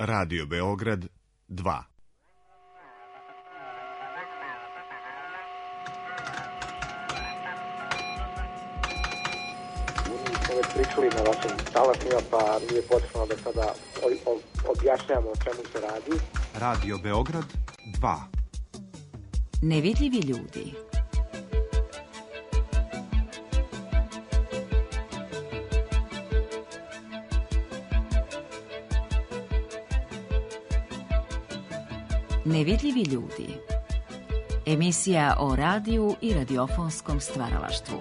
Radio Beograd 2. Već pričali na vašim talasima, pa nije potrebno da sada objašnjamo o čemu se radi. Radio Beograd 2. Nevidljivi ljudi. Nevidljivi ljudi. Emisija o radiju i radiofonskom stvaralaštvu.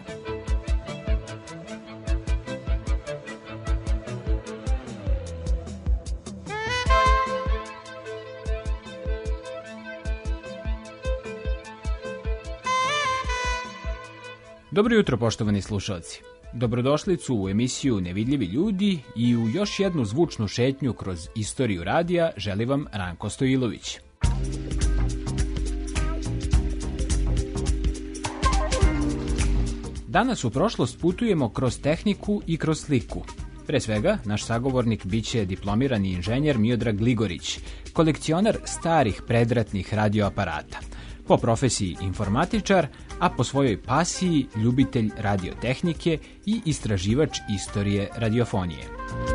Dobro jutro, poštovani slušalci. Dobrodošlicu u emisiju Nevidljivi ljudi i u još jednu zvučnu šetnju kroz istoriju radija želi vam Ranko Stojilović. Danas u prošlost putujemo kroz tehniku i kroz sliku. Pre svega, naš sagovornik biće diplomirani inženjer Miodrag Gligorić, kolekcionar starih predratnih radioaparata. Po profesiji informatičar, a po svojoj pasiji ljubitelj radiotehnike i istraživač istorije radiofonije.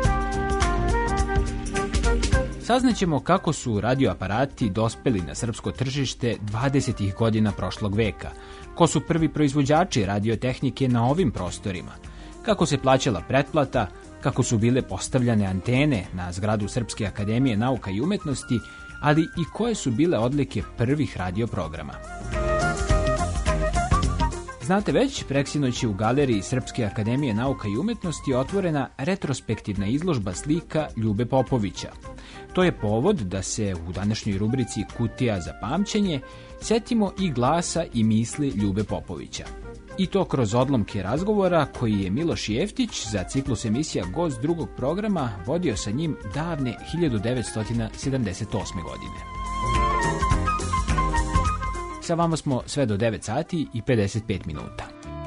Saznaćemo kako su radioaparati dospeli na srpsko tržište 20. godina prošlog veka, ko su prvi proizvođači radiotehnike na ovim prostorima, kako se plaćala pretplata, kako su bile postavljane antene na zgradu Srpske akademije nauka i umetnosti, ali i koje su bile odlike prvih radioprograma. Znate već, preksinoć je u galeriji Srpske akademije nauka i umetnosti otvorena retrospektivna izložba slika Ljube Popovića. To je povod da se u današnjoj rubrici Kutija za pamćenje setimo i glasa i misli Ljube Popovića. I to kroz odlomke razgovora koji je Miloš Jeftić za ciklus emisija Gost drugog programa vodio sa njim davne 1978. godine. Sa vama smo sve do 9 sati i 55 minuta.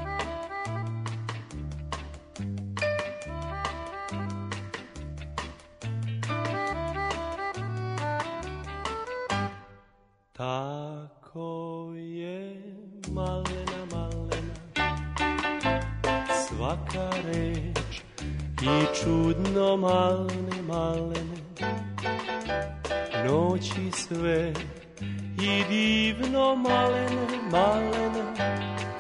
Tako je malena, malena, svaka reč i čudno malene, malene, noći sve i divno malene, malene,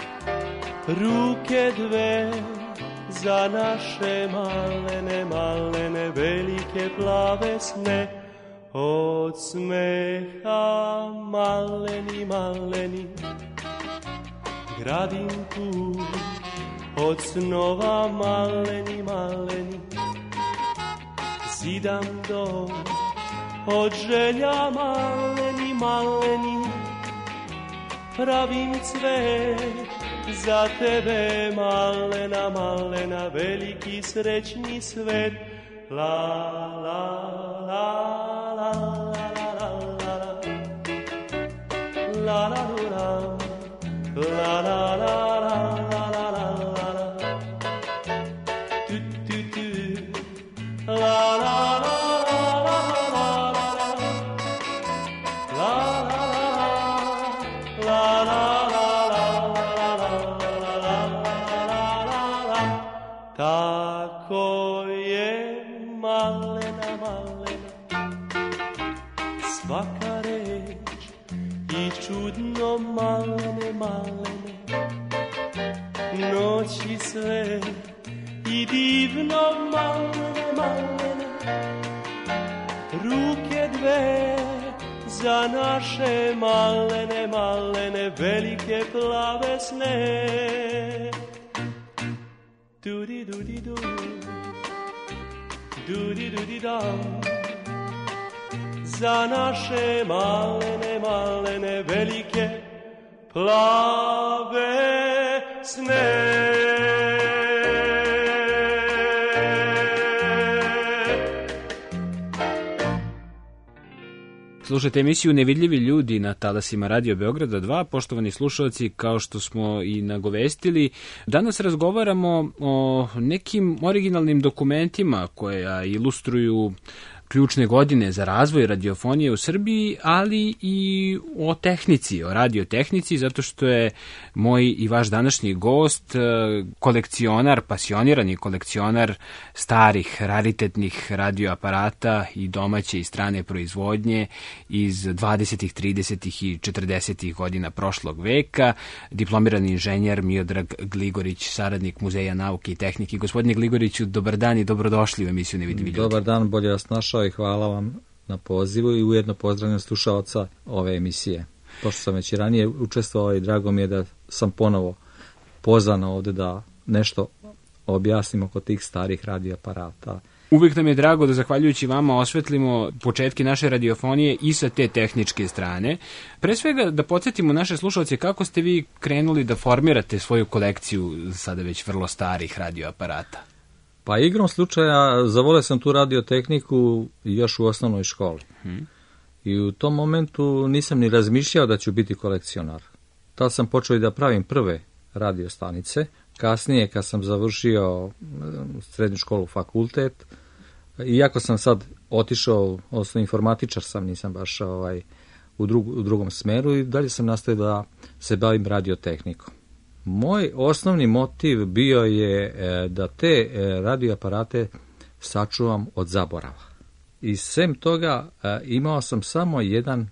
ruke dve za naše malene, malene, velike plave sne. Od smeha maleni, maleni, gradim tu, od snova maleni, maleni, zidam dom, od želja maleni, maleni, pravim cvet za tebe malena, malena, veliki srećni svet. La, la, la. La la la la la la la tu tu tu la la la la la la la. Tako je malena, malena, svaka reč i čudno malene, malene, noći sve i divno malene, malene, ruke dve za naše malene, malene, velike plave sne. Dudi dudi du, dudi dudi dam, za naše malene, malene, velike plave sne. Slušajte emisiju Nevidljivi ljudi na talasima Radio Beograda 2. Poštovani slušalci, kao što smo i nagovestili, danas razgovaramo o nekim originalnim dokumentima koja ilustruju ključne godine za razvoj radiofonije u Srbiji, ali i o tehnici, o radiotehnici, zato što je moj i vaš današnji gost kolekcionar, pasionirani kolekcionar starih, raritetnih radioaparata i domaće i strane proizvodnje iz 20., 30. i 40. godina prošlog veka, diplomirani inženjer Miodrag Gligorić, saradnik Muzeja nauke i tehnike. Gospodine Gligoriću, dobar dan i dobrodošli u emisiju Nevidljivi ljudi. Dobar dan, bolje vas našao i hvala vam na pozivu i ujedno pozdravljam slušaoca ove emisije. Pošto sam već i ranije učestvovao i drago mi je da sam ponovo pozvan ovdje da nešto objasnim oko tih starih radioaparata. Uvijek nam je drago da zahvaljujući vama osvetlimo početke naše radiofonije i sa te tehničke strane. Pre svega da podsjetimo naše slušalce kako ste vi krenuli da formirate svoju kolekciju sada već vrlo starih radioaparata. Pa igrom slučaja zavolio sam tu radiotehniku još u osnovnoj školi. I u tom momentu nisam ni razmišljao da ću biti kolekcionar. Tad sam počeo i da pravim prve radiostanice. Kasnije, kad sam završio srednju školu, fakultet, iako sam sad otišao, odnosno informatičar sam, nisam baš u drugom smeru i dalje sam nastavio da se bavim radiotehnikom. Moj osnovni motiv bio je da te radioaparate sačuvam od zaborava. I sem toga imao sam samo jedan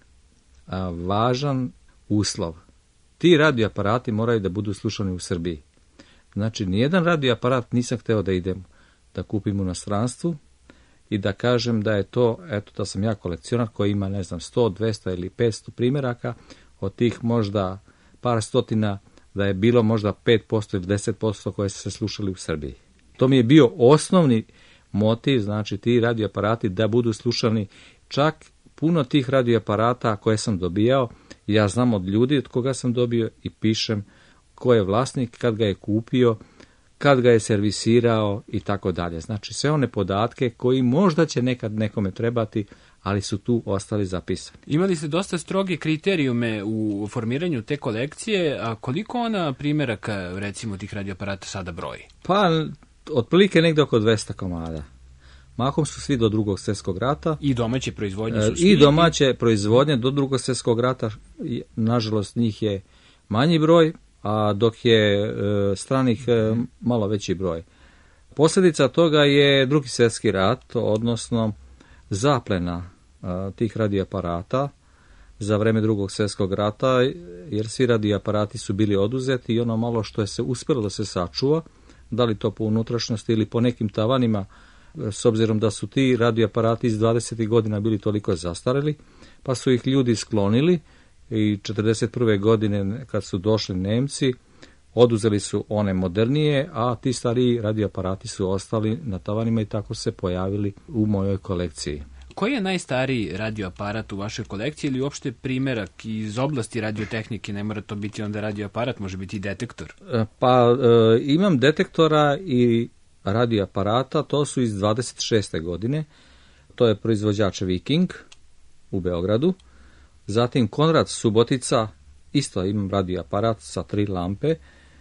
važan uslov. Ti radioaparati moraju da budu slušani u Srbiji. Znači, nijedan radioaparat nisam hteo da idem da kupim u inostranstvu i da kažem da je to, eto, da sam ja kolekcionar koji ima, 100, 200 ili 500 primjeraka, od tih možda par stotina, da je bilo možda 5% ili 10% koje su se slušali u Srbiji. To mi je bio osnovni motiv, znači ti radioaparati da budu slušani. Čak puno tih radioaparata koje sam dobijao, ja znam od ljudi od koga sam dobio i pišem ko je vlasnik, kad ga je kupio, kad ga je servisirao i tako dalje. Znači sve one podatke koji možda će nekad nekome trebati, ali su tu ostali zapisani. Imali ste dosta stroge kriterijume u formiranju te kolekcije, a koliko ona primjeraka, recimo, tih radioaparata sada broji? Pa, otprilike negdje oko 200 komada. Mahom su svi do Drugog svjetskog rata. I domaće proizvodnje su svi? I domaće proizvodnje do Drugog svjetskog rata, nažalost, njih je manji broj, a dok je stranih malo veći broj. Posljedica toga je Drugi svjetski rat, odnosno zaplena tih radioaparata za vreme Drugog svjetskog rata, jer svi radioaparati su bili oduzeti i ono malo što je se uspjelo da se sačuva, da li to po unutrašnjosti ili po nekim tavanima, s obzirom da su ti radioaparati iz 20. godina bili toliko zastareli, pa su ih ljudi sklonili i 1941. godine kad su došli Nemci, oduzeli su one modernije, a ti stariji radioaparati su ostali na tavanima i tako se pojavili u mojoj kolekciji. Koji je najstariji radioaparat u vašoj kolekciji ili uopšte primjerak iz oblasti radiotehnike? Ne mora to biti onda radioaparat, može biti i detektor. Pa imam detektora i radioaparata, to su iz 26. godine. To je proizvođač Viking u Beogradu. Zatim Konrad Subotica, isto imam radioaparat sa 3 lampe.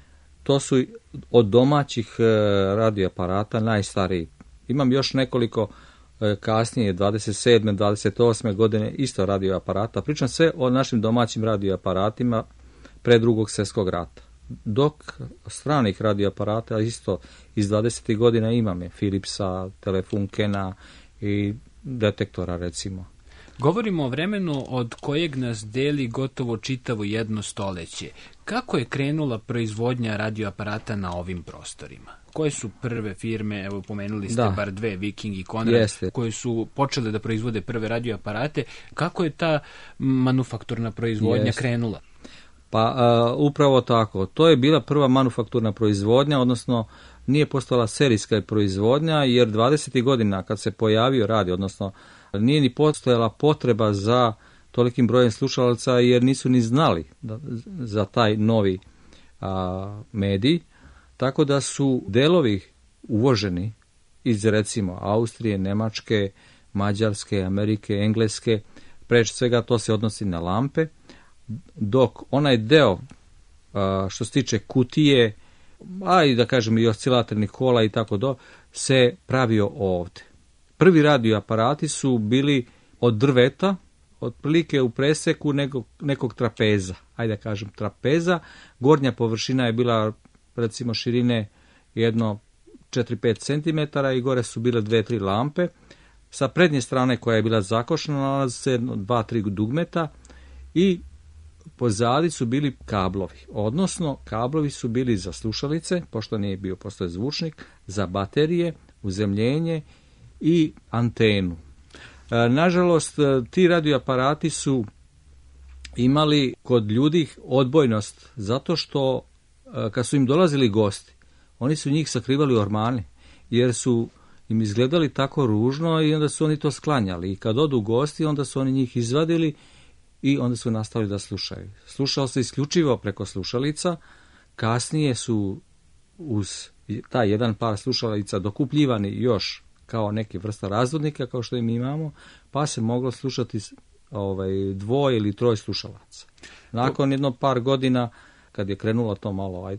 To su od domaćih radioaparata najstariji. Imam još nekoliko kasnije, 27. 28. godine, isto radioaparata. Pričam sve o našim domaćim radioaparatima pre Drugog svjetskog rata. Dok stranih radioaparata isto iz 20. godina imam je Philipsa, Telefunkena i detektora recimo. Govorimo o vremenu od kojeg nas deli gotovo čitavo jedno stoleće. Kako je krenula proizvodnja radioaparata na ovim prostorima? Koje su prve firme, evo pomenuli ste bar dve, Viking i Konrad, koje su počele da proizvode prve radioaparate. Kako je ta manufakturna proizvodnja krenula? Pa upravo tako. To je bila prva manufakturna proizvodnja, odnosno nije postala serijska proizvodnja, jer 20. godina kad se pojavio radio, odnosno nije ni postojala potreba za tolikim brojem slušalaca, jer nisu ni znali za taj novi medij, tako da su delovi uvoženi iz recimo Austrije, Nemačke, Mađarske, Amerike, Engleske, preć svega to se odnosi na lampe, dok onaj deo što se tiče kutije, a i da kažem i oscilatornih kola i tako do, se pravio ovdje. Prvi radio aparati su bili od drveta, otprilike u preseku nekog trapeza. Ajde da kažem trapeza. Gornja površina je bila recimo širine jedno 4-5 cm i gore su bile 2-3 lampe. Sa prednje strane koja je bila zakošena nalazi se 2-3 dugmeta i pozadi su bili kablovi. Odnosno, kablovi su bili za slušalice, pošto nije bio postoje zvučnik, za baterije, uzemljenje i antenu. Nažalost, ti radioaparati su imali kod ljudi odbojnost, zato što kad su im dolazili gosti, oni su njih sakrivali u ormani, jer su im izgledali tako ružno i onda su oni to sklanjali. I kad odu gosti, onda su oni njih izvadili i onda su nastavili da slušaju. Slušao se isključivo preko slušalica, kasnije su uz taj jedan par slušalica dokupljivani još kao neki vrsta razvodnika, kao što im imamo, pa se moglo slušati dvoje ili troje slušalaca. Nakon jedno par godina, kad je krenula to malo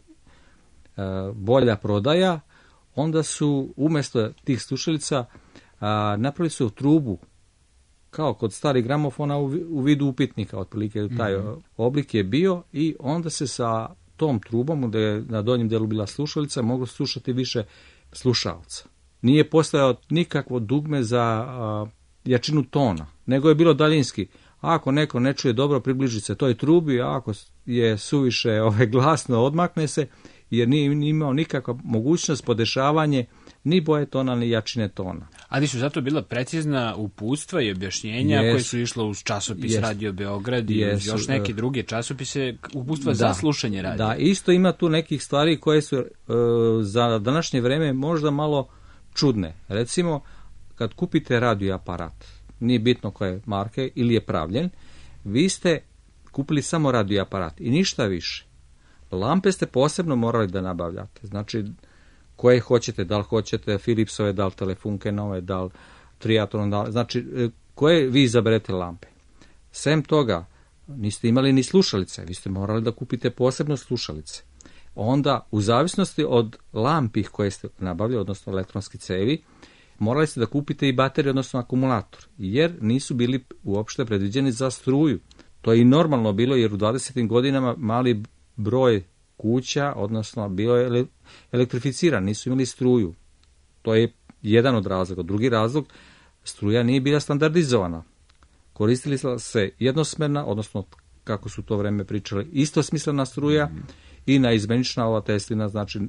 bolja prodaja, onda su umjesto tih slušalica napravili su trubu, kao kod starih gramofona u vidu upitnika, otprilike taj oblik je bio i onda se sa tom trubom, gdje je na donjem delu bila slušalica, moglo slušati više slušalca. Nije postojao nikakvo dugme za jačinu tona, nego je bilo daljinski. Ako neko ne čuje dobro, približi se toj trubi, a ako je suviše glasno, odmakne se, jer nije imao nikakva mogućnost podešavanje ni boje tona, ni jačine tona. Ali su zato bila precizna uputstva i objašnjenja koje su išlo uz časopis Radio Beograd i još neke druge časopise, uputstva za slušanje radija. Da, isto ima tu nekih stvari koje su za današnje vreme možda malo čudne. Recimo, kad kupite radio aparat, nije bitno koje marke ili je pravljen, vi ste kupili samo radio aparat i ništa više. Lampe ste posebno morali da nabavljate. Znači, koje hoćete, da li hoćete Philipsove, da li Telefunkenove, da li Triathlon, znači, koje vi izaberete lampe. Sem toga, niste imali ni slušalice, vi ste morali da kupite posebno slušalice. Onda, u zavisnosti od lampi koje ste nabavljali, odnosno elektronski cevi, morali ste da kupite i bateriju, odnosno akumulator, jer nisu bili uopšte predviđeni za struju. To je i normalno bilo, jer u 20. godinama mali broj kuća, odnosno bio je elektrificiran, nisu imali struju. To je jedan od razloga. Drugi razlog, struja nije bila standardizovana. Koristili se jednosmerna, odnosno, kako su to vreme pričali, istosmislena struja i naizmenična ova Teslina, znači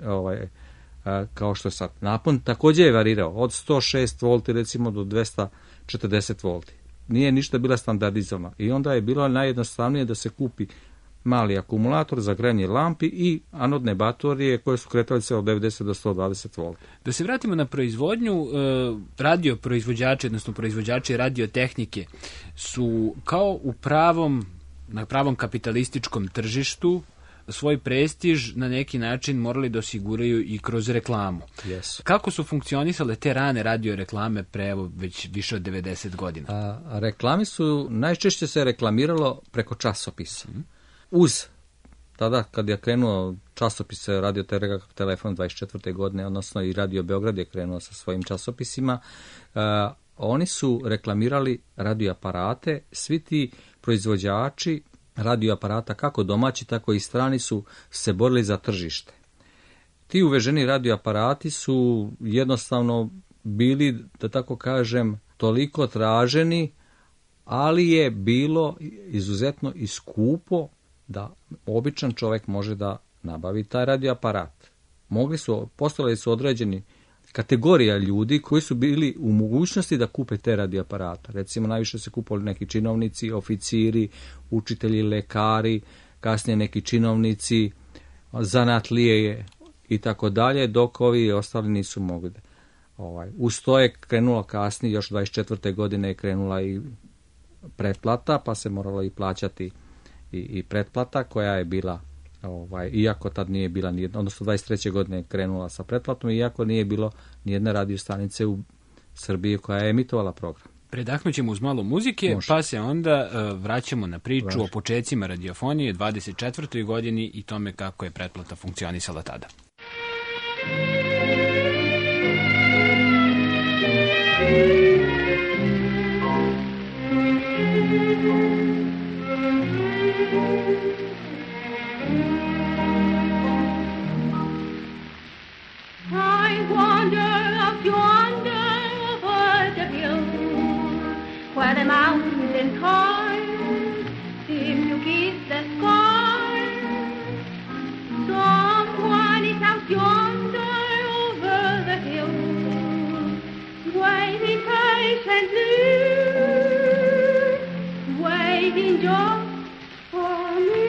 kao što je sad. Napon također je varirao od 106 volti recimo do 240 volti. Nije ništa bila standardizovana i onda je bilo najjednostavnije da se kupi mali akumulator za grejanje lampi i anodne baterije koje su kretale se od 90 do 120 volti. Da se vratimo na proizvodnju, radio proizvođači, odnosno proizvođači radiotehnike su kao na pravom kapitalističkom tržištu svoj prestiž na neki način morali da osiguraju i kroz reklamu. Yes. Kako su funkcionisale te rane radio reklame pre već više od 90 godina? Reklame su, najčešće se reklamiralo preko časopisa. Uz, tada kad je krenuo časopis Radio Telefon 24. godine, odnosno i Radio Beograd je krenuo sa svojim časopisima, oni su reklamirali radioaparate, svi ti proizvođači radioaparata, kako domaći, tako i strani, su se borili za tržište. Ti uveženi radioaparati su jednostavno bili, da tako kažem, toliko traženi, ali je bilo izuzetno i skupo da običan čovjek može da nabavi taj radioaparat. Postojali su određeni kategorija ljudi koji su bili u mogućnosti da kupe te radioaparate. Recimo, najviše se kupovali neki činovnici, oficiri, učitelji, lekari, kasnije neki činovnici, zanatlije i tako dalje, dok ovi ostali nisu mogli. Uz to je krenulo kasnije, još 24. godine je krenula i pretplata, pa se moralo i plaćati i pretplata koja je bila, iako tad nije bila nijedna, odnosno 23. godine je krenula sa pretplatom, iako nije bilo nijedne radio stanice u Srbiji koja je emitovala program. Predahnućemo ćemo uz malo muzike, pa se onda vraćamo na priču o počecima radiofonije 24. godini i tome kako je pretplata funkcionisala tada. I wander up yonder over the hill, where the mountains high seem to kiss the sky. Someone is out yonder over the hill, waiting patiently, waiting just for me.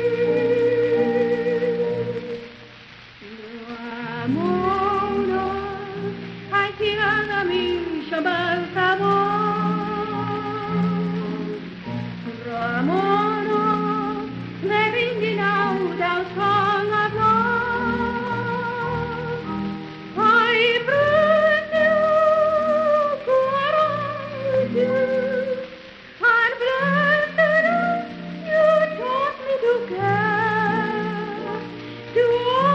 Ramona, I hear the mission bells of Ramona, they're ringing out our song of love. I bring you to around you, and blessed you taught me to care, to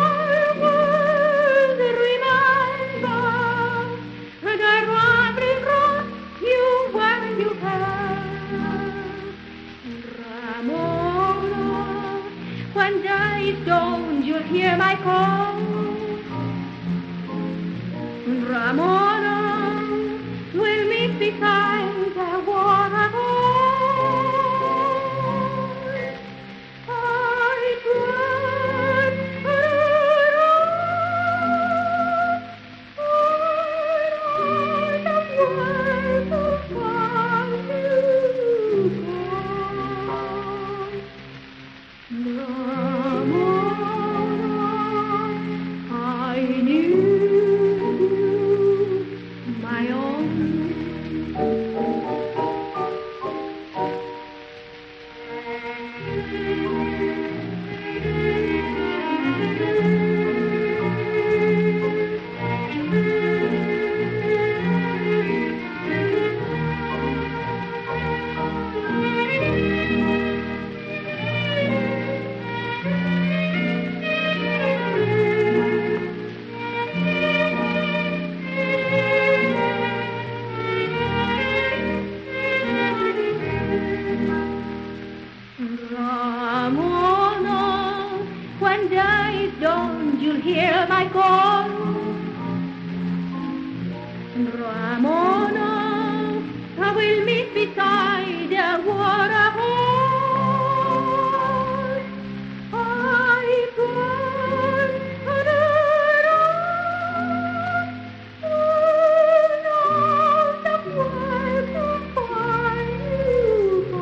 always remember the wandering road you wear you have. Ramona, when day is dawn, you'll hear my call. Ramona, we'll meet beside the waterfall. I turn around, and I where to find you Ramona, I knew my own. Ramona, when day is dawn, you'll hear my call. Ramona, I will meet beside the waterfall. I turn around, and out of where to find you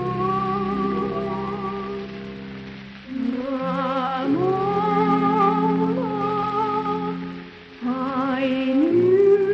Ramona, I knew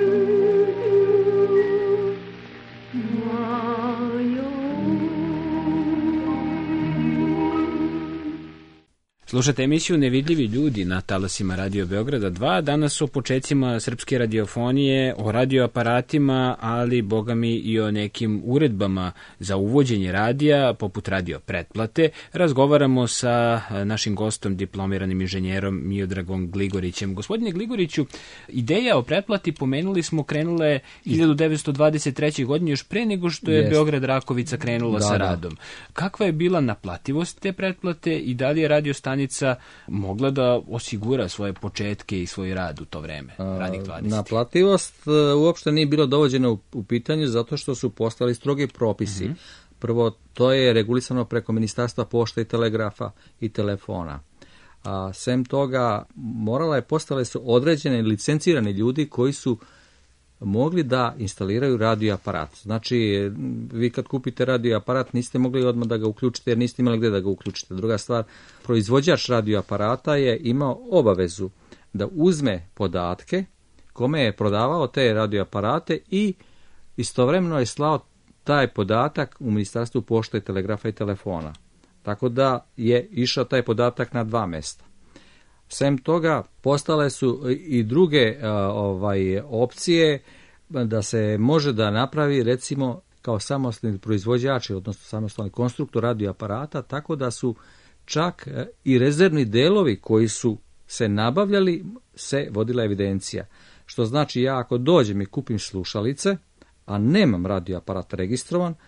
Slušate emisiju Nevidljivi ljudi na talasima Radio Beograda 2. Danas o počecima srpske radiofonije, o radioaparatima, ali bogami i o nekim uredbama za uvođenje radija, poput radio pretplate. Razgovaramo sa našim gostom, diplomiranim inženjerom Miodragom Gligorićem. Gospodine Gligoriću, ideja o pretplati, pomenuli smo, krenula je 1923. godine, još pre nego što je Beograd Rakovica krenula sa radom. Kakva je bila naplativost te pretplate i da li je radio stanica mogla da osigura svoje početke i svoj rad u to vreme, ranih 20. Naplativost uopšte nije bilo dovođena u pitanju zato što su postali strogi propisi. Prvo, to je regulisano preko Ministarstva pošte i telegrafa i telefona. Sem toga, postale su određene licencirani ljudi koji su mogli da instaliraju radio aparat. Znači, vi kad kupite radio aparat niste mogli odmah da ga uključite jer niste imali gdje da ga uključite. Druga stvar, proizvođač radio aparata je imao obavezu da uzme podatke kome je prodavao te radio aparate i istovremeno je slao taj podatak u Ministarstvu pošte, telegrafa i telefona. Tako da je išao taj podatak na 2 mesta. Sem toga, postale su i druge opcije da se može da napravi, recimo, kao samostalni proizvođači, odnosno samostalni konstruktor radioaparata, tako da su čak i rezervni delovi koji su se nabavljali, se vodila evidencija. Što znači, ja ako dođem i kupim slušalice, a nemam radioaparat registrovan,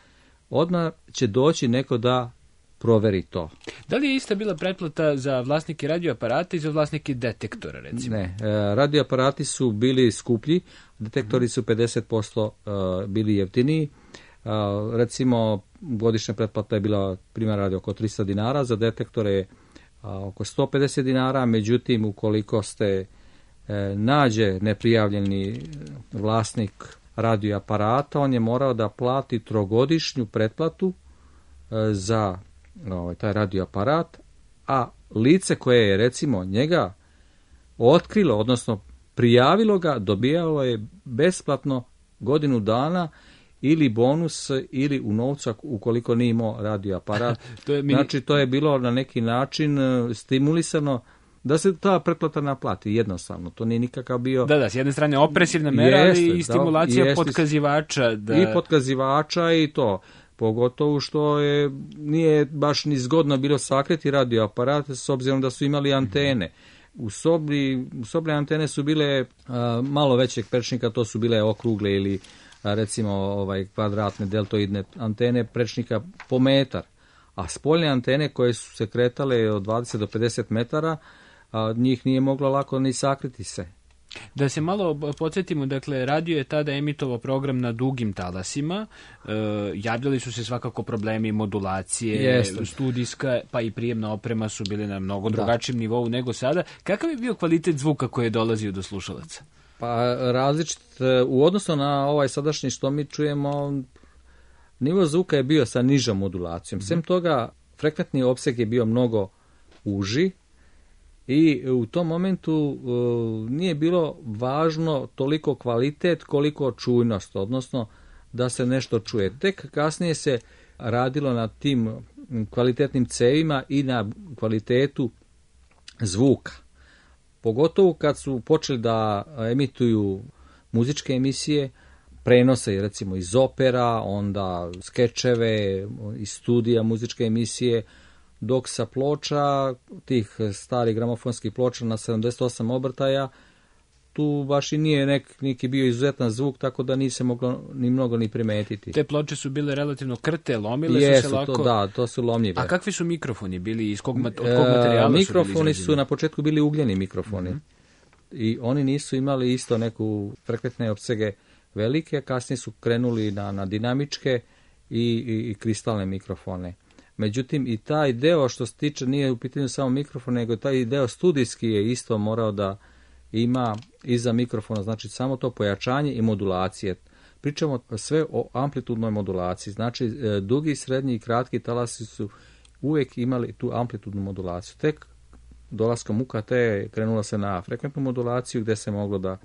odmah će doći neko da proveri to. Da li je ista bila pretplata za vlasnike radioaparata i za vlasnike detektora, recimo? Ne, radioaparati su bili skuplji, detektori su 50% bili jeftiniji. Recimo, godišnja pretplata je bila primjer radi oko 300 dinara, za detektore oko 150 dinara, međutim, ukoliko ste nađe neprijavljeni vlasnik radioaparata, on je morao da plati 3-godišnju pretplatu za taj radioaparat, a lice koje je recimo njega otkrilo, odnosno prijavilo ga, dobijalo je besplatno godinu dana ili bonus ili u novcu ukoliko nije imao radioaparat. Znači to je bilo na neki način stimulisano da se ta pretplata naplati jednostavno. To nije nikakav bio... Da, s jedne strane opresivna mera, ali i stimulacija potkazivača. I potkazivača i to. Pogotovo što nije baš ni zgodno bilo sakriti radioaparat s obzirom da su imali antene. U sobi antene su bile malo većeg prečnika, to su bile okrugle ili recimo kvadratne deltoidne antene prečnika po metar. A spoljne antene koje su se kretale od 20 do 50 metara, njih nije moglo lako ni sakriti se. Da se malo podsjetimo, dakle, radio je tada emitovao program na dugim talasima, javljali su se svakako problemi modulacije, studijska, pa i prijemna oprema su bili na mnogo drugačijem nivou nego sada. Kakav je bio kvalitet zvuka koji je dolazio do slušalaca? Pa različit, u odnosu na ovaj sadašnji što mi čujemo, nivo zvuka je bio sa nižom modulacijom. Sem toga, frekventni opseg je bio mnogo uži, i u tom momentu nije bilo važno toliko kvalitet koliko čujnost, odnosno da se nešto čuje. Tek kasnije se radilo na tim kvalitetnim cevima i na kvalitetu zvuka. Pogotovo kad su počeli da emituju muzičke emisije, prenose recimo iz opera, onda skečeve, iz studija muzičke emisije, dok sa ploča, tih starih gramofonskih ploča na 78 obrtaja, tu baš i nije neki bio izuzetan zvuk, tako da nije se moglo ni mnogo ni primetiti. Te ploče su bile relativno krte, lomile su se lako. To su lomljive. A kakvi su mikrofoni bili, od kog materijala su bili mikrofoni su na početku bili ugljeni mikrofoni. I oni nisu imali isto neku frekventne opsege velike, kasnije su krenuli na dinamičke i kristalne mikrofone. Međutim, i taj deo što se tiče nije u pitanju samo mikrofon, nego taj deo studijski je isto morao da ima iza mikrofona, znači samo to pojačanje i modulacije. Pričamo sve o amplitudnoj modulaciji, znači dugi, srednji i kratki talasi su uvijek imali tu amplitudnu modulaciju. Tek dolaskom UKT krenulo se na frekventnu modulaciju gdje se moglo da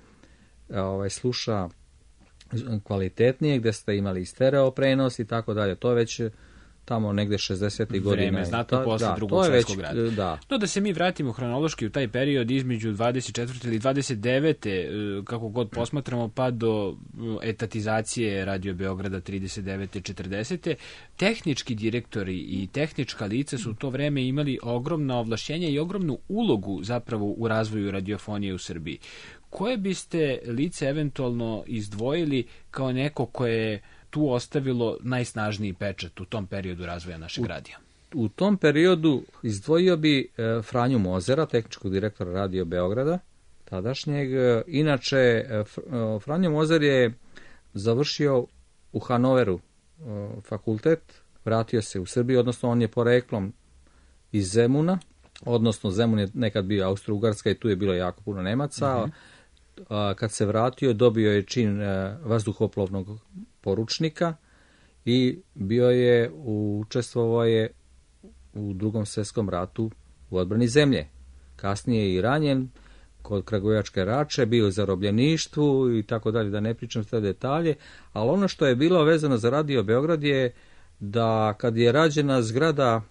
sluša kvalitetnije, gdje ste imali stereo prenos i tako dalje. To je već tamo negde 60. godine. Vreme, znatno posle drugog svjetskog rata. No da se mi vratimo hronološki u taj period između 24. ili 29. kako god posmatramo, pa do etatizacije Radio Beograda 39. 40. Tehnički direktori i tehnička lica su u to vreme imali ogromna ovlašćenja i ogromnu ulogu zapravo u razvoju radiofonije u Srbiji. Koje biste lice eventualno izdvojili kao neko koje je tu ostavilo najsnažniji pečat u tom periodu razvoja našeg radija? U tom periodu izdvojio bi Franju Mozera, tehničkog direktora Radio Beograda, tadašnjeg. Inače, Franjo Mozer je završio u Hanoveru fakultet, vratio se u Srbiju, odnosno on je poreklom iz Zemuna, odnosno Zemun je nekad bio Austro-Ugarska i tu je bilo jako puno Nemaca. Kad se vratio, dobio je čin vazduhoplovnog poručnika i učestvovao je u Drugom svjetskom ratu u odbrani zemlje. Kasnije je i ranjen kod Kragujevačke rače, bio u zarobljeništvu i tako dalje, da ne pričam sve detalje, ali ono što je bilo vezano za Radio Beograd je da kad je rađena zgrada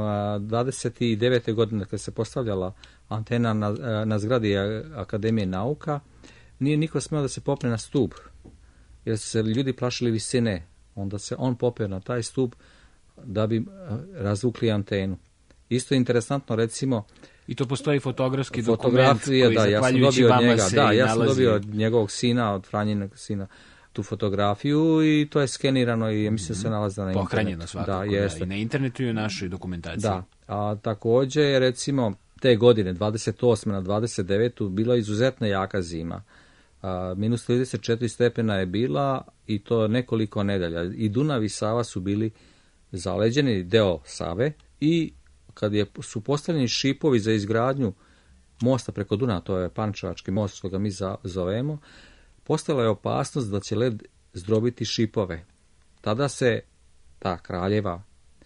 29. godine kad se postavljala antena na zgradi Akademije nauka, nije niko smeo da se popne na stup, jer su se ljudi plašili visine. Onda se on popeo na taj stup da bi razvukli antenu. Isto je interesantno, recimo... I to postoji fotografski dokument koji ja sam dobio od njegovog sina, od Franjinog sina. tu fotografiju i to je skenirano i mislim se nalazi na internetu. Pohranjeno svakako, Da, jeste. i na internetu i u našoj dokumentaciji. Da, a također je recimo te godine, 28. na 29. bila izuzetno jaka zima. Minus 34 stepena je bila i to nekoliko nedelja. I Dunav i Sava su bili zaleđeni, deo Save, i kad su postavljeni šipovi za izgradnju mosta preko Dunava, to je Pančevački most, što ga mi zovemo, postala je opasnost da će led zdrobiti šipove. Tada se ta kraljeva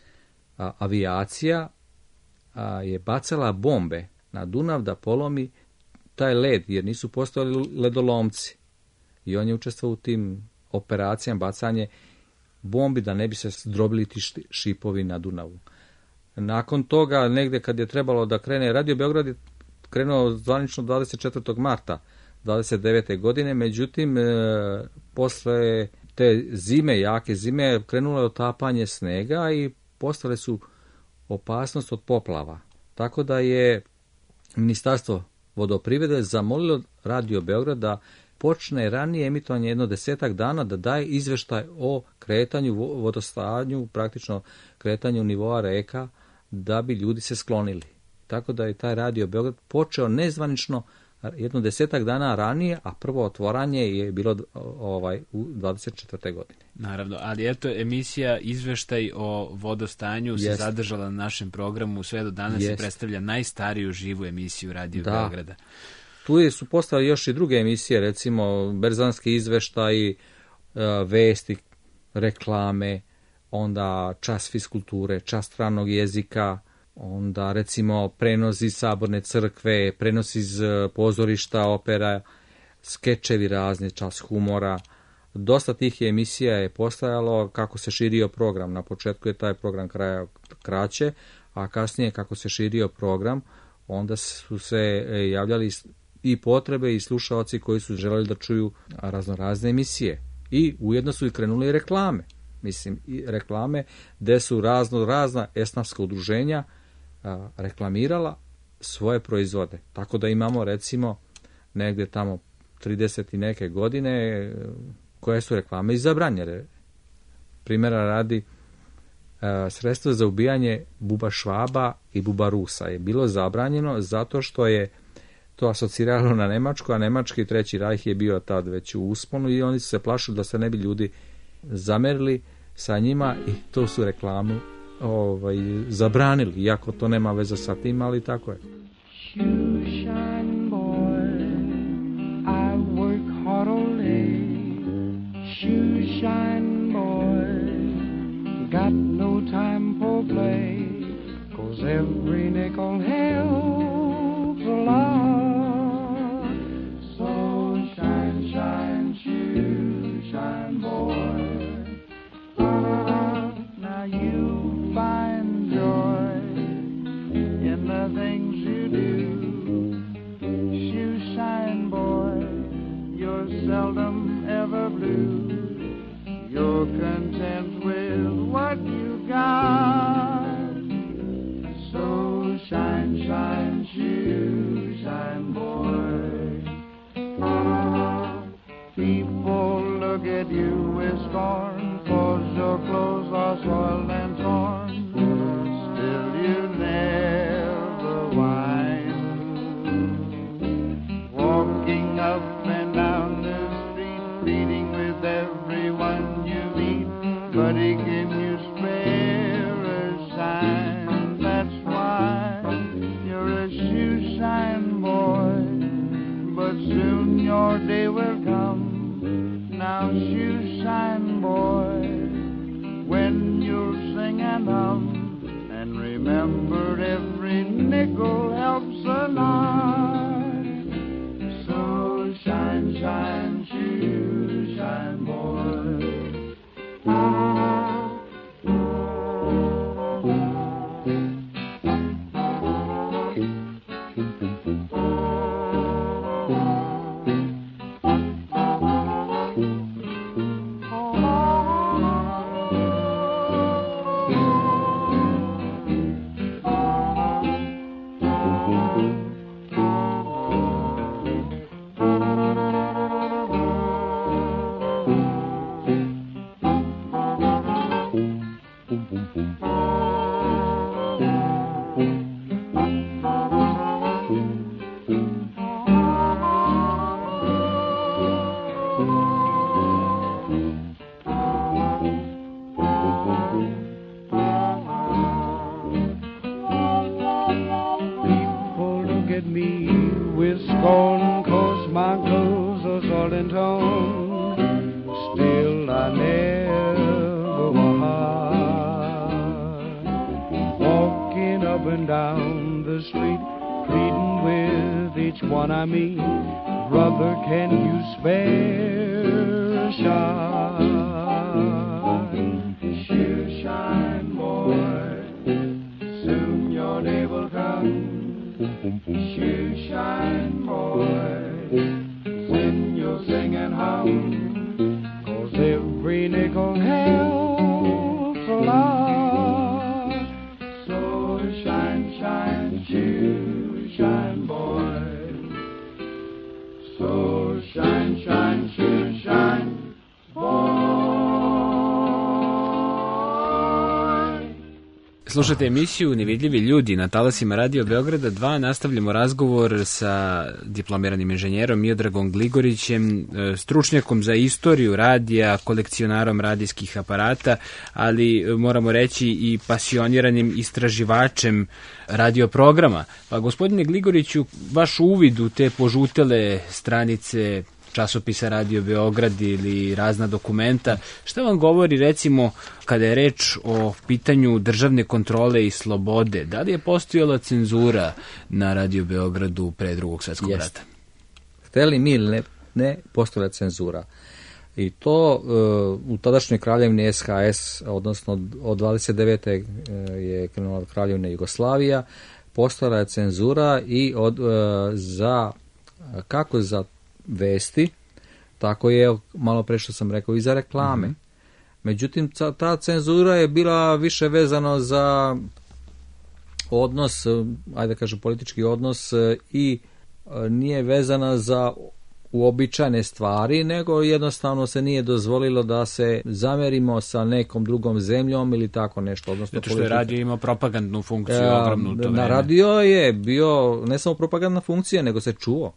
avijacija je bacala bombe na Dunav da polomi taj led, jer nisu postojali ledolomci. I on je učestvovao u tim operacijama bacanje bombi da ne bi se zdrobili ti šipovi na Dunavu. Nakon toga, negde kad je trebalo da krene, Radio Beograd je krenuo zvanično 24. marta 29. godine, međutim, posle te zime, jake zime, krenulo je otapanje snega i postale su opasnost od poplava. Tako da je Ministarstvo vodoprivrede zamolilo Radio Beograd da počne ranije emitovanje jedno 10 dana, da daje izveštaj o kretanju vodostanju, praktično kretanju nivoa reka, da bi ljudi se sklonili. Tako da je taj Radio Beograd počeo nezvanično jedno 10 dana ranije, a prvo otvaranje je bilo u 24. godine. Naravno, ali eto, emisija Izveštaj o vodostanju se zadržala na našem programu, sve do danas se predstavlja najstariju živu emisiju Radio Beograda. Tu su postale još i druge emisije, recimo Berzanski izveštaj, vesti, reklame, onda čas fiskulture, čas stranog jezika, onda recimo prenos iz Saborne crkve, prenos iz pozorišta, opera, skečevi razni, čas humora. Dosta tih emisija je postojalo kako se širio program. Na početku je taj program kraće, a kasnije kako se širio program, onda su se javljali i potrebe i slušaoci koji su želeli da čuju raznorazne emisije. I ujedno su i krenuli reklame. Mislim, i reklame gde su razna esnafska udruženja reklamirala svoje proizvode. Tako da imamo recimo negde tamo 30 i neke godine koje su reklame i zabranjene. Primjera radi, sredstvo za ubijanje buba Švaba i buba Rusa je bilo zabranjeno zato što je to asociralo na Nemačku, a Nemački Treći rajh je bio tad već u usponu i oni su se plašili da se ne bi ljudi zamerili sa njima i to su reklamu zabranili, iako to nema veze sa tim, ali tako je. Shoeshine boy, I work hard all day. Shoeshine boy, got no time for play, 'cause every nickel helps a lot. So shine, shine, shoeshine boy. Now you find joy in the things you do. Shoeshine boy, you're seldom ever blue. You're content with what you got. So shine, shine, shoeshine boy. People look at you with scorn, 'cause your clothes are soiled and torn. Still you never whine. Walking up and down the street, pleading with everyone you meet, but he can you spare a shine? That's why you're a shoeshine boy. But soon your day will come. Now shoeshine boy, when you'll sing and hum, and remember every nickel helps a lot. So shine, shine, shoeshine boy. Slušate emisiju Nevidljivi ljudi na talasima Radio Beograda 2. Nastavljamo razgovor sa diplomiranim inženjerom Miodragom Gligorićem, stručnjakom za istoriju radija, kolekcionarom radijskih aparata, ali moramo reći i pasioniranim istraživačem radioprograma. Pa gospodine Gligoriću, vaš uvid u te požutele stranice časopisa Radio Beograd ili razna dokumenta, šta vam govori recimo kada je reč o pitanju državne kontrole i slobode? Da li je postojala cenzura na Radio Beogradu pre Drugog svjetskog rata? Hteli mi ili ne, postojala cenzura. I to u tadašnjoj kraljevini SHS, odnosno od 29. je krenula kraljevina Jugoslavija, postojala je cenzura i kako za vesti, tako je malo pre što sam rekao i za reklame. Međutim, ta cenzura je bila više vezano za odnos, ajde da kažem politički odnos, i nije vezana za uobičajene stvari, nego jednostavno se nije dozvolilo da se zamerimo sa nekom drugom zemljom ili tako nešto. Odnosno, zato što je radio imao propagandnu funkciju ogromnu u to vreme. Na radio je bio ne samo propagandna funkcija, nego se čuo.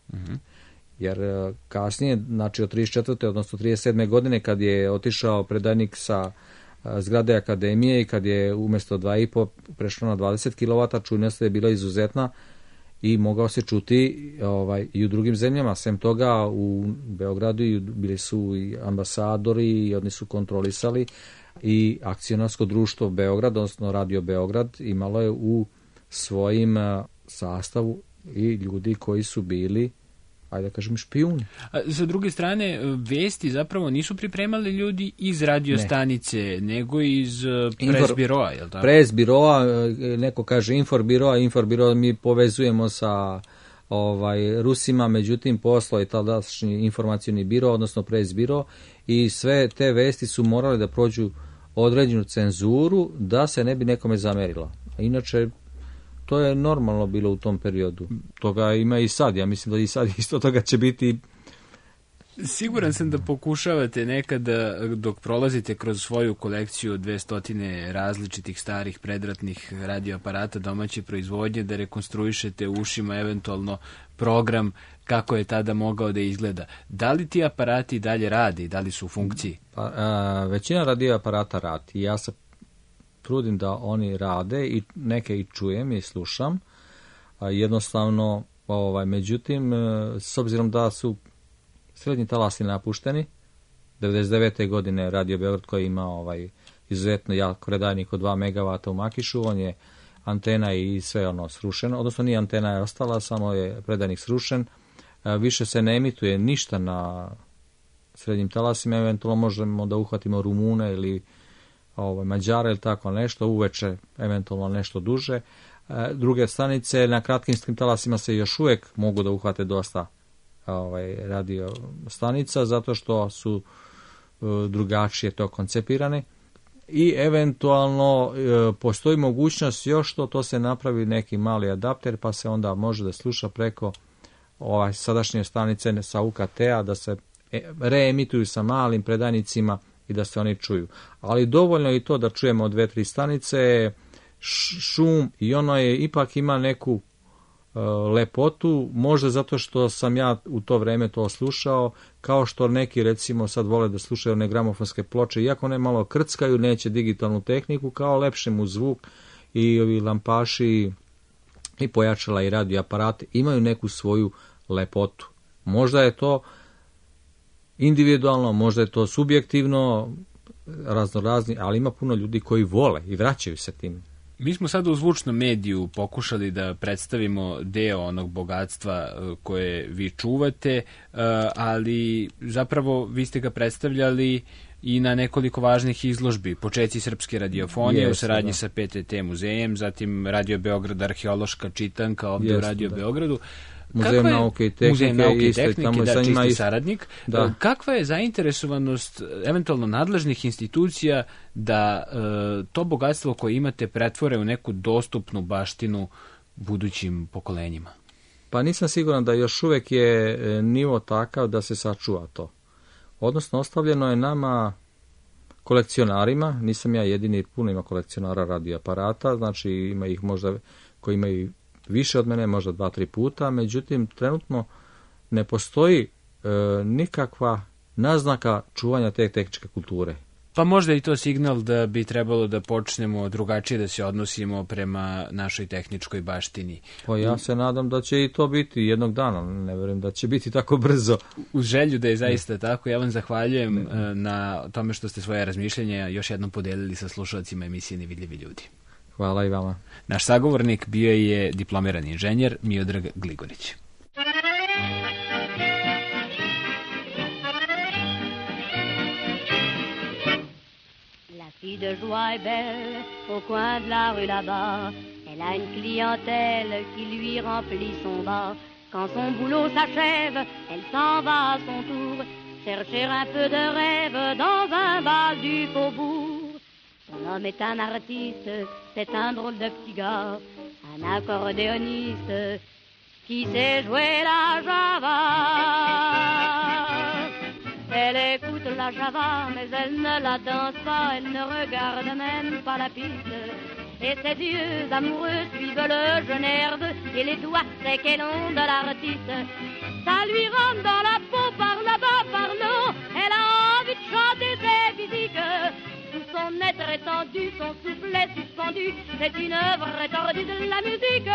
Jer kasnije, znači od 34. odnosno 37. godine, kad je otišao predajnik sa zgrade akademije i kad je umjesto 2,5 prešlo na 20 kW, čujnost je bila izuzetna i mogao se čuti i u drugim zemljama. Sem toga, u Beogradu bili su i ambasadori i oni su kontrolisali i akcionarsko društvo Beograd, odnosno Radio Beograd, imalo je u svojim sastavu i ljudi koji su bili, ajde da kažem, špijuni. A sa druge strane, vesti zapravo nisu pripremali ljudi iz radiostanice, nego iz presbiroa, je li tako? Presbiroa, neko kaže inforbiroa, mi povezujemo sa Rusima, međutim poslo je tadašnji informacioni biro, odnosno presbiro, i sve te vesti su morale da prođu određenu cenzuru da se ne bi nekome zamerila. A inače, to je normalno bilo u tom periodu. Toga ima i sad. Ja mislim da i sad isto toga će biti. Siguran sam da pokušavate nekada, dok prolazite kroz svoju kolekciju od 200 različitih starih predratnih radioaparata domaće proizvodnje, da rekonstruišete ušima eventualno program kako je tada mogao da izgleda. Da li ti aparati dalje radi i da li su u funkciji? Većina radioaparata radi. Ja se trudim da oni rade i neke i čujem i slušam. Jednostavno, međutim, s obzirom da su srednji talasi napušteni, 99. godine Radio Beograd koji ima izuzetno jak predajnik od 2 MW u Makišu, on je antena i sve srušeno, odnosno nije antena je ostala, samo je predajnik srušen. Više se ne emituje ništa na srednjim talasima, eventualno možemo da uhvatimo Rumune ili Mađara ili tako nešto, uveče eventualno nešto duže. Druge stanice na kratkim talasima se još uvijek mogu da uhvate dosta radio stanica, zato što su drugačije to koncipirane i eventualno postoji mogućnost još to se napravi neki mali adapter, pa se onda može da sluša preko sadašnje stanice sa UKT-a, da se reemituju sa malim predajnicima i da se oni čuju. Ali dovoljno je i to da čujemo 2-3 stanice, šum i ono je ipak ima neku lepotu, možda zato što sam ja u to vreme to slušao, kao što neki recimo sad vole da slušaju one gramofonske ploče, iako ne malo krckaju, neće digitalnu tehniku, kao lepše mu zvuk i ovi lampaši i pojačala i radio aparati imaju neku svoju lepotu. Možda je to individualno, možda je to subjektivno, raznorazni, ali ima puno ljudi koji vole i vraćaju se tim. Mi smo sada u zvučnom mediju pokušali da predstavimo deo onog bogatstva koje vi čuvate, ali zapravo vi ste ga predstavljali i na nekoliko važnih izložbi. Počeci srpske radiofonije u saradnji sa PTT muzejem, zatim Radio Beograd arheološka čitanka ovdje u Radio Beogradu. Muzejem nauke i tehnike, da, čisti saradnik. Da. Kakva je zainteresovanost eventualno nadležnih institucija da to bogatstvo koje imate pretvore u neku dostupnu baštinu budućim pokolenjima? Pa nisam siguran da još uvek je nivo takav da se sačuva to. Odnosno, ostavljeno je nama kolekcionarima, nisam ja jedini, puno ima kolekcionara radioaparata, znači ima ih možda koji imaju više od mene, možda 2-3 puta, međutim, trenutno ne postoji nikakva naznaka čuvanja te tehničke kulture. Pa možda i to signal da bi trebalo da počnemo drugačije da se odnosimo prema našoj tehničkoj baštini. Pa ja se nadam da će i to biti jednog dana, ne verujem da će biti tako brzo. Uz želju da je zaista tako, ja vam zahvaljujem na tome što ste svoje razmišljenja još jednom podelili sa slušalcima emisije Nevidljivi ljudi. Hvala i vama. Naš sagovornik bio je diplomirani inženjer Miodrag Gligorić. La fille de joie est belle au coin de la rue là-bas. Elle a une clientèle qui lui remplit son bas. Quand son boulot s'achève, elle s'en va à son tour chercher un peu de rêve dans un bal du faubourg. Son homme est un artiste, c'est un drôle de petit gars, un accordéoniste qui sait jouer la java. Elle écoute la java, mais elle ne la danse pas, elle ne regarde même pas la piste. Et ses yeux amoureux suivent le jeune herbe et les doigts secs et longs de l'artiste. Ça lui rentre dans la peau par là-bas, par là, elle a envie de chanter ses physiques. Son être étendu, son soufflet suspendu, c'est une œuvre étendue de la musique.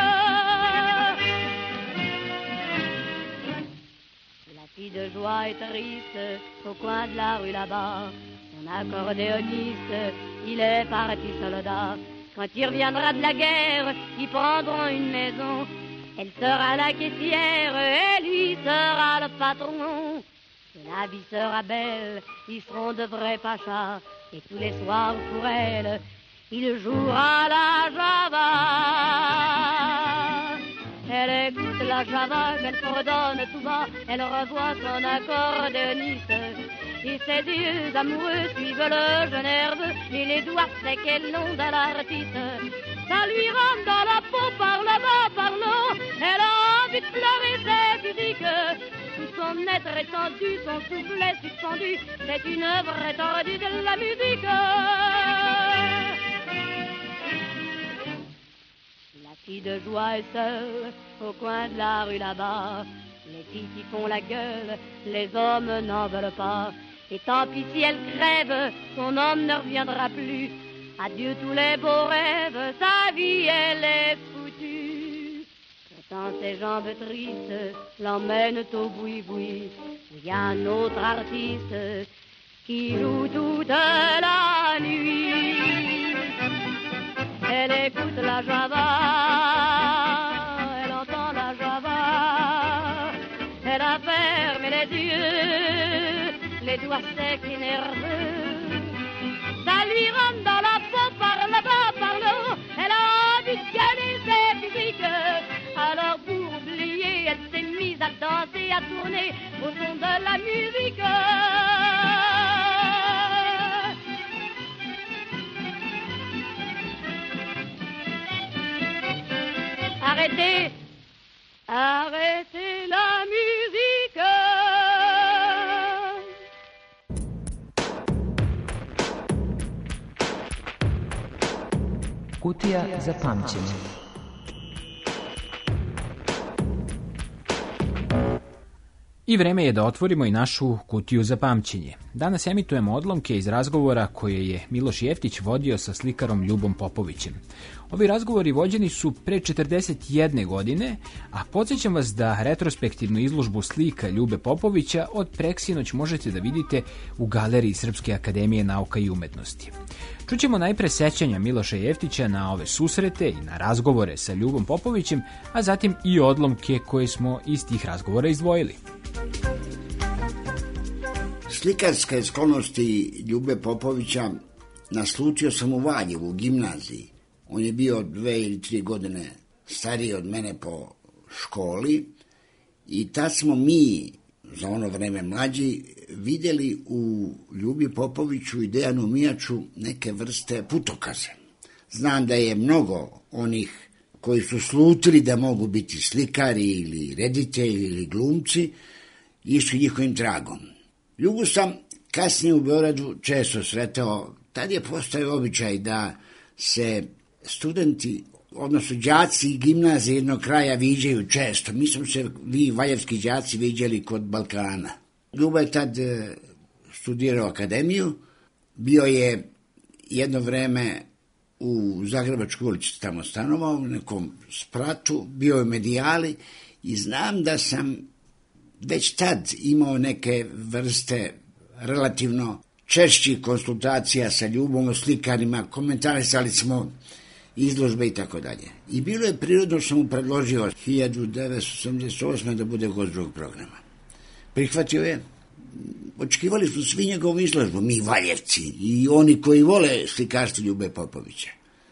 La fille de joie est triste au coin de la rue là-bas. Son accordéoniste, il est parti soldat. Quand il reviendra de la guerre, ils prendront une maison. Elle sera la caissière et lui sera le patron. La vie sera belle, ils seront de vrais pachas. Et tous les soirs pour elle, il jouera la java. Elle écoute la java qu'elle fredonne tout bas. Elle revoit son accordéoniste. Et ses yeux amoureux suivent le jeune herbe et les doigts secs et longs de l'artiste. Ça lui rentre dans la peau par là-bas, par là. Elle a envie de pleurer ses physiques. Tout son être étendu, son soufflet suspendu, c'est une œuvre étendue de la musique. La fille de joie est seule au coin de la rue là-bas. Les filles qui font la gueule, les hommes n'en veulent pas. Et tant pis si elle crève, son homme ne reviendra plus. Adieu tous les beaux rêves, sa vie elle est foutue. Pourtant ses jambes tristes l'emmènent au boui-boui. Il y a un autre artiste qui joue toute la nuit. Elle écoute la java, elle entend la java. Elle a fermé les yeux, les doigts secs et nerveux. Ça lui rentre dans la peau par là-bas, par là. Elle a envie de gagner ses physiques. Alors pour oublier, elle s'est mise à danser, à tourner au son de la musique. Arrêtez, arrêtez la musique. Kutija za pamćenje. I vreme je da otvorimo i našu kutiju za pamćenje. Danas emitujemo odlomke iz razgovora koje je Miloš Jeftić vodio sa slikarom Ljubom Popovićem. Ovi razgovori vođeni su pre 41 godine, a podsjećam vas da retrospektivnu izložbu slika Ljube Popovića od preksinoć možete da vidite u galeriji Srpske akademije nauka i umetnosti. Čućemo najpre sećanja Miloša Jeftića na ove susrete i na razgovore sa Ljubom Popovićem, a zatim i odlomke koje smo iz tih razgovora izdvojili. Slikarske sklonosti Ljube Popovića naslutio sam u Valjevu, u gimnaziji. On je bio 2 ili 3 godine stariji od mene po školi i tad smo mi, za ono vreme mlađi, vidjeli u Ljubi Popoviću i Dejanu Mijaču neke vrste putokaze. Znam da je mnogo onih koji su slutili da mogu biti slikari ili reditelji ili glumci, išli njihovim tragom. Ljubu sam kasnije u Beogradu često sretao. Tad je postao običaj da se studenti, odnosno đaci gimnazije jednog kraja viđaju često. Mi smo se, vi valjevski đaci, viđali kod Balkana. Ljuba je tad studirao akademiju, bio je jedno vreme u Zagrebačkoj ulici tamo stanovao, u nekom spratu, bio je u Medijali i znam da sam već tad imao neke vrste relativno češćih konsultacija sa Ljubom o slikarima, komentarisali smo izložbe i tako dalje. I bilo je prirodno što sam mu predložio 1988. da bude gost drugog programa. Prihvatio je. Očekivali smo svi njegovu izložbu, mi Valjevci i oni koji vole slikarstvo Ljube Popovića.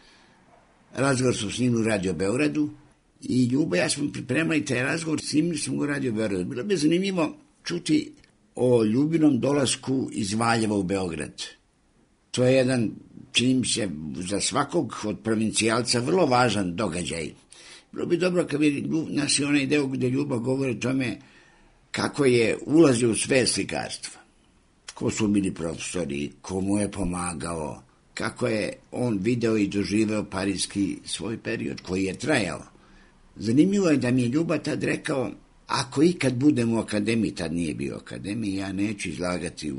Razgovor smo snimili u Radio Beogradu i Ljuba, ja smo pripremali taj razgovor, snimili smo u Radio Beogradu. Bilo bi zanimljivo čuti o Ljubinom dolasku iz Valjeva u Beograd. To je jedan, čini mi se, za svakog od provincijalca vrlo važan događaj. Bilo bi dobro kad bi nasi onaj deo gde Ljuba govori o tome kako je ulazio u sve slikarstva. Ko su bili profesori, ko mu je pomagao, kako je on video i doživeo parijski svoj period koji je trajao. Zanimljivo je da mi je Ljuba tad rekao, ako ikad budem u akademiji, tad nije bio u akademiji, ja neću izlagati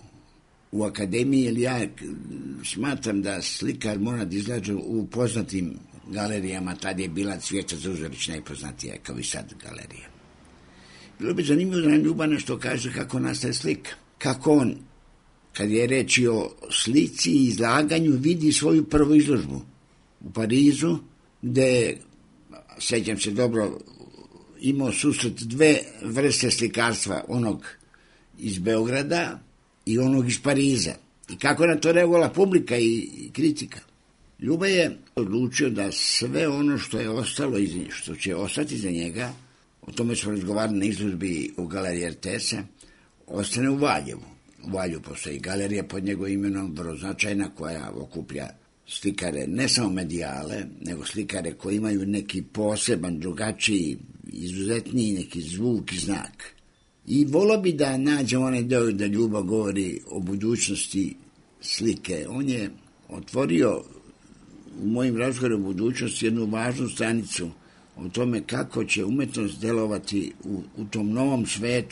u akademiji, jer ja smatram da slikar mora da izlaže u poznatim galerijama. Tad je bila Cvjeta Zuzorić najpoznatija, kao i sad galerija. Bilo bi zanimljivo da nam Ljuba nešto kaže kako nastaje slika. Kako on, kad je reč o slici i izlaganju, vidi svoju prvu izložbu u Parizu, gde, sećam se dobro, imao susret 2 vrste slikarstva, onog iz Beograda i onog iz Pariza. I kako na to reagovala publika i kritika. Ljuba je odlučio da sve ono što je ostalo, što će ostati za njega, o tome smo razgovarali na izložbi u galeriji RTS-a, ostane u Valjevu. U Valjevu postoji galerija pod njegovim imenom, vrlo značajna, koja okuplja slikare, ne samo medijale, nego slikare koji imaju neki poseban, drugačiji, izuzetniji neki zvuk i znak. I volio bi da nađem onaj deo da Ljuba govori o budućnosti slike. On je otvorio u mojim razgovorima o budućnosti jednu važnu stranicu o tome kako će umetnost delovati u tom novom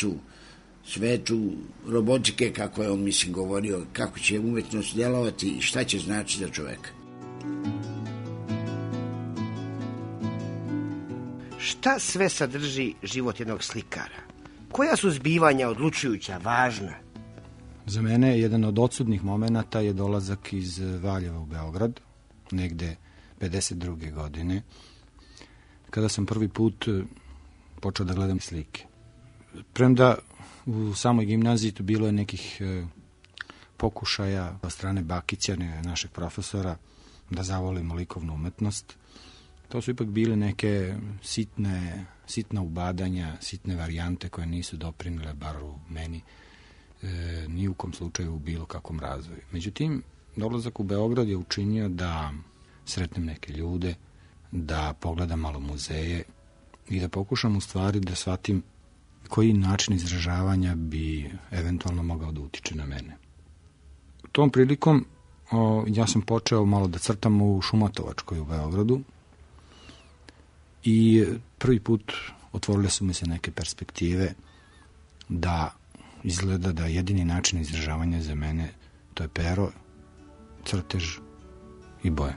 svetu robotike, kako je on, mislim, govorio, kako će umetnost delovati i šta će znači za čoveka. Šta sve sadrži život jednog slikara? Koja su zbivanja odlučujuća, važna? Za mene jedan od odsudnih momenata je dolazak iz Valjeva u Beograd, negde 52. godine, kada sam prvi put počeo da gledam slike. Premda u samoj gimnaziji tu bilo je nekih pokušaja od strane Bakića, našeg profesora, da zavolimo likovnu umetnost. To su ipak bile neke sitna ubadanja, sitne varijante koje nisu doprinile, bar u meni, ni u kom slučaju u bilo kakvom razvoju. Međutim, dolazak u Beograd je učinio da sretnem neke ljude, da pogledam malo muzeje i da pokušam u stvari da shvatim koji način izražavanja bi eventualno mogao da utiče na mene. Tom prilikom ja sam počeo malo da crtam u Šumatovačkoj u Beogradu i prvi put otvorile su mi se neke perspektive da izgleda da jedini način izražavanja za mene to je pero, crtež i boje.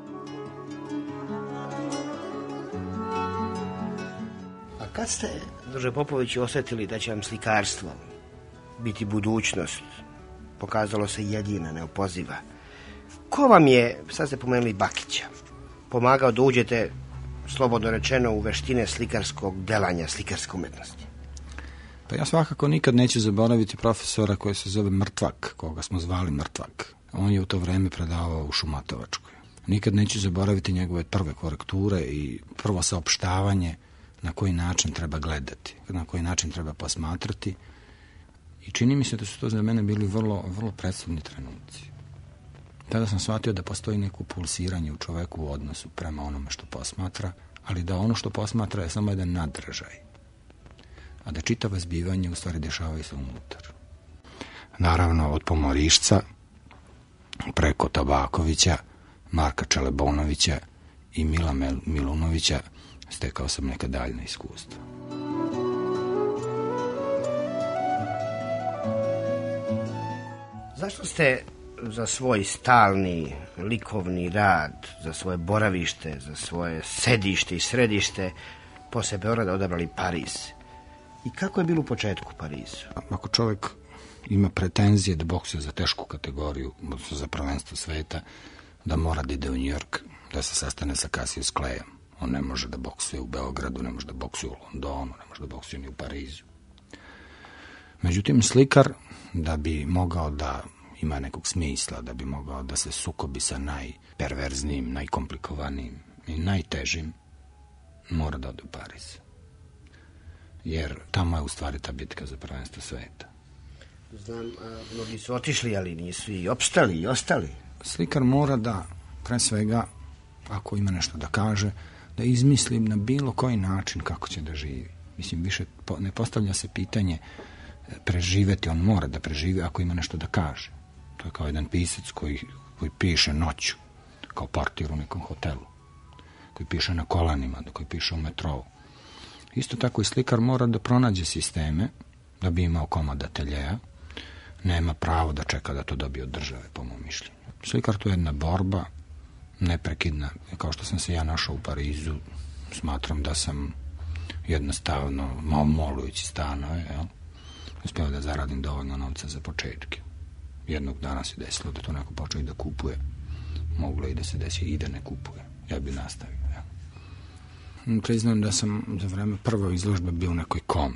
A kad ste, druže Popović, osjetili da će vam slikarstvo biti budućnost? Pokazalo se jedina, neopoziva. Ko vam je, sad ste pomenuli Bakića, pomagao da uđete, slobodno rečeno, u veštine slikarskog delanja, slikarske umetnosti? Pa ja svakako nikad neću zaboraviti profesora koji se zove Mrtvak, koga smo zvali Mrtvak. On je u to vreme predavao u Šumatovačkoj. Nikad neću zaboraviti njegove prve korekture i prvo saopštavanje na koji način treba gledati, na koji način treba posmatrati. I čini mi se da su to za mene bili vrlo, vrlo presudni trenuci. Tada sam shvatio da postoji neko pulsiranje u čoveku u odnosu prema onome što posmatra, ali da ono što posmatra je samo jedan nadražaj, a da čitava zbivanja u stvari dešavaju se unutar. Naravno, od Pomorišca, preko Tabakovića, Marka Čelebonovića i Mila Milunovića stekao sam neka daljna iskustva. Zašto ste za svoj stalni likovni rad, za svoje boravište, za svoje sedište i središte posle Beograda odabrali Pariz? I kako je bilo u početku u Parizu? Ako čovjek ima pretenzije da boksuje za tešku kategoriju, odnosno za prvenstvo sveta, da mora da ide u New York, da se sastane sa Cassius Clayem. On ne može da boksuje u Beogradu, ne može da boksuje u Londonu, ne može da boksuje ni u Parizu. Međutim, slikar, da bi mogao da ima nekog smisla, da bi mogao da se sukobi sa najperverznijim, najkomplikovanijim i najtežim, mora da ode u Pariz. Jer tamo je u stvari ta bitka za prvenstvo sveta. Znam, mnogi su otišli, ali nisu i opstali i ostali. Slikar mora da, pre svega, ako ima nešto da kaže, da izmisli na bilo koji način kako će da živi. Mislim, više ne postavlja se pitanje preživeti, on mora da preživi ako ima nešto da kaže. To je kao jedan pisac koji piše noću, kao portir u nekom hotelu, koji piše na kolanima, koji piše u metrou. Isto tako i slikar mora da pronađe sisteme da bi imao komad ateljeja, nema pravo da čeka da to dobije od države, po mom mišljenju. Slikar to je jedna borba, neprekidna. Kao što sam se ja našao u Parizu, smatram da sam jednostavno, molujući stanove, uspio da zaradim dovoljno novca za početke. Jednog dana se desilo da to neko počeo i da kupuje. Moglo i da se desi i da ne kupuje. Ja bi nastavio. Priznam da sam za vreme prve izložbe bio u nekoj komi.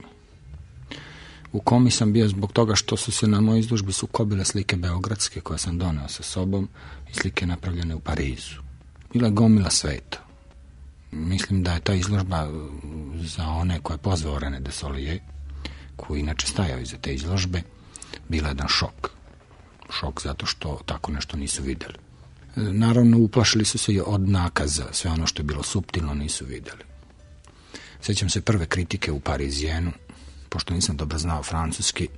U komi sam bio zbog toga što su se na mojoj izložbi sukobile slike beogradske koje sam doneo sa sobom i slike napravljene u Parizu. Bila je gomila sveta. Mislim da je ta izložba za one koje je pozvao René Desolier, koji inače stajao iza te izložbe, bila jedan šok. Šok zato što tako nešto nisu videli. Naravno, uplašili su se i od nakaza, sve ono što je bilo suptilno nisu videli. Sjećam se prve kritike u Parizijenu, pošto nisam dobro znao francuski,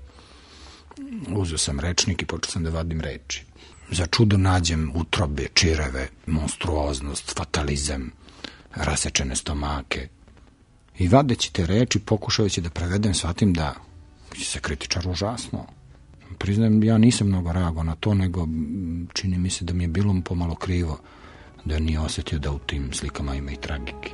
uzeo sam rečnik i počeo sam da vadim reči. Za čudo nađem utrobe, čireve, monstruoznost, fatalizam, rasečene stomake. I vadeći te reči, pokušavajući da prevedem, shvatim da se kritičar užasno. Priznajem, ja nisam mnogo reagovao na to, nego čini mi se da mi je bilo pomalo krivo da nije osjetio da u tim slikama ima i tragike.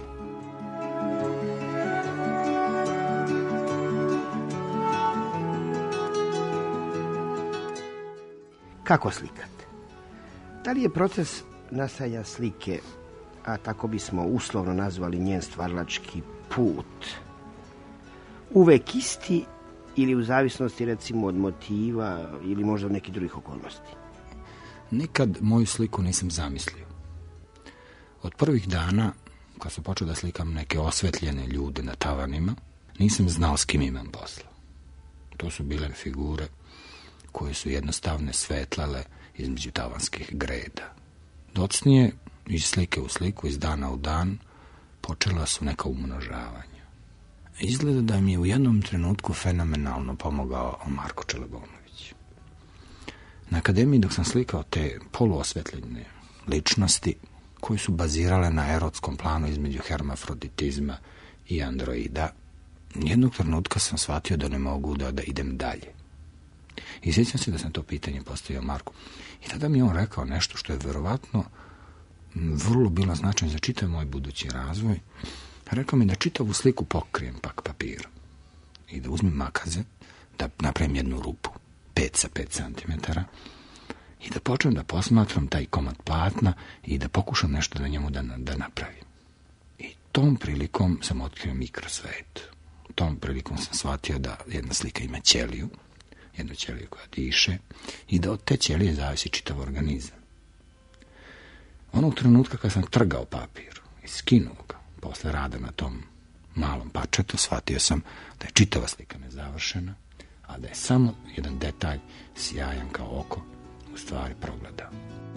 Kako slikate? Da li je proces nastajanja slike, a tako bismo uslovno nazvali njen stvaralački put, uvek isti ili u zavisnosti recimo od motiva ili možda od nekih drugih okolnosti? Nikad moju sliku nisam zamislio. Od prvih dana, kad sam počeo da slikam neke osvetljene ljude na tavanima, nisam znao s kim imam posla. To su bile figure koje su jednostavne svetlale između tavanskih greda. Docnije, iz slike u sliku, iz dana u dan, počela su neka umnožavanja. Izgleda da mi je u jednom trenutku fenomenalno pomogao Marko Čelebonović. Na akademiji dok sam slikao te poluosvetljene ličnosti koje su bazirale na erotskom planu između hermafroditizma i androida, jednog trenutka sam shvatio da ne mogu da idem dalje. I sjećam se da sam to pitanje postavio Marku. I tada mi je on rekao nešto što je verovatno vrlo bilo značajno za čitav moj budući razvoj. Rekao mi da čitavu sliku pokrijem pak papirom i da uzmem makaze, da napravim jednu rupu 5 sa 5 cm i da počnem da posmatram taj komad platna i da pokušam nešto da njemu da napravim. I tom prilikom sam otkrio mikrosvet. Tom prilikom sam shvatio da jedna slika ima ćeliju, jednu ćeliju koja diše i da od te ćelije zavisi čitav organizam. Onog trenutka kad sam trgao papir i skinuo ga posle rada na tom malom parčetu, shvatio sam da je čitava slika nezavršena, a da je samo jedan detalj sjajan kao oko u stvari progledao.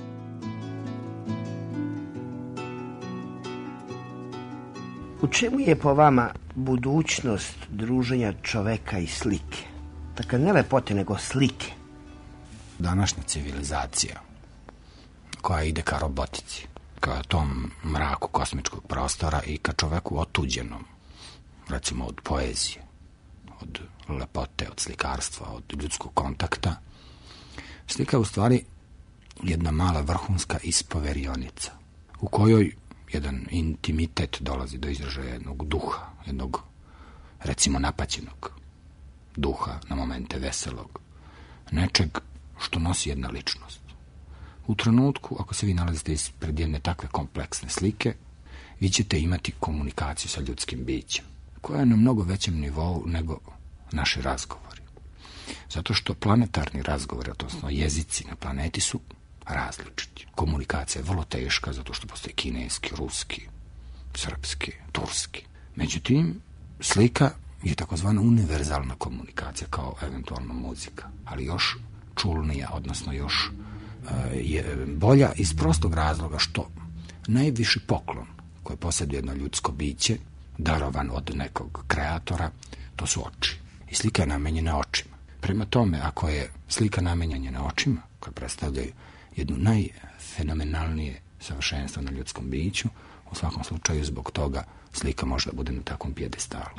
U čemu je po vama budućnost druženja čoveka i slike? Dakle, ne lepote, nego slike. Današnja civilizacija koja ide ka robotici, ka tom mraku kosmičkog prostora i ka čoveku otuđenom, recimo od poezije, od lepote, od slikarstva, od ljudskog kontakta. Slika je u stvari jedna mala vrhunska ispoverionica u kojoj jedan intimitet dolazi do izražaja jednog duha, jednog, recimo, napaćenog duha, na momente veselog, nečeg što nosi jedna ličnost. U trenutku, ako se vi nalazite ispred jedne takve kompleksne slike, vi ćete imati komunikaciju sa ljudskim bićem, koja je na mnogo većem nivou nego naši razgovori. Zato što planetarni razgovori, odnosno jezici na planeti, su različiti. Komunikacija je vrlo teška, zato što postoji kineski, ruski, srpski, turski. Međutim, slika je takozvana univerzalna komunikacija, kao eventualno muzika, ali još čulnija, odnosno još je bolja iz prostog razloga što najviši poklon koji posjeduje jedno ljudsko biće, darovan od nekog kreatora, to su oči. I slika je namenjena očima. Prema tome, ako je slika namenjena očima, koja predstavljaju jednu najfenomenalnije savršenstvo na ljudskom biću, u svakom slučaju zbog toga slika može da bude na takvom pijedestalu.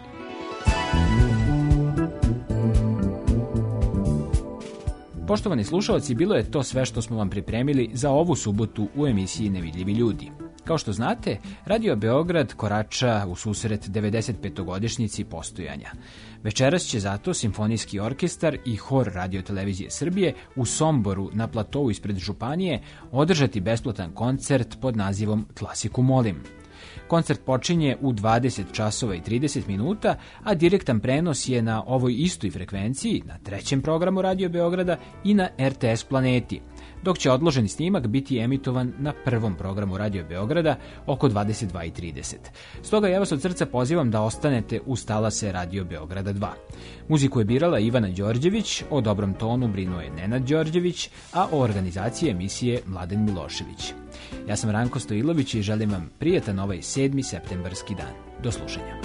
Poštovani slušalci, bilo je to sve što smo vam pripremili za ovu subotu u emisiji Nevidljivi ljudi. Kao što znate, Radio Beograd korača u susret 95. postojanja. Večeras će zato Simfonijski orkestar i Hor Radio-televizije Srbije u Somboru na platovu ispred Županije održati besplatan koncert pod nazivom Klasiku molim. Koncert počinje u 20 časova i 30 minuta, a direktan prenos je na ovoj istoj frekvenciji, na 3. programu Radio Beograda i na RTS Planeti, dok će odloženi snimak biti emitovan na 1. programu Radio Beograda oko 22:30. Stoga ja vas od srca pozivam da ostanete uz talase Radio Beograda 2. Muziku je birala Ivana Đorđević, o dobrom tonu brinuo je Nenad Đorđević, a o organizaciji emisije Mladen Milošević. Ja sam Ranko Stojilović i želim vam prijatan ovaj 7. septembarski dan. Do slušanja.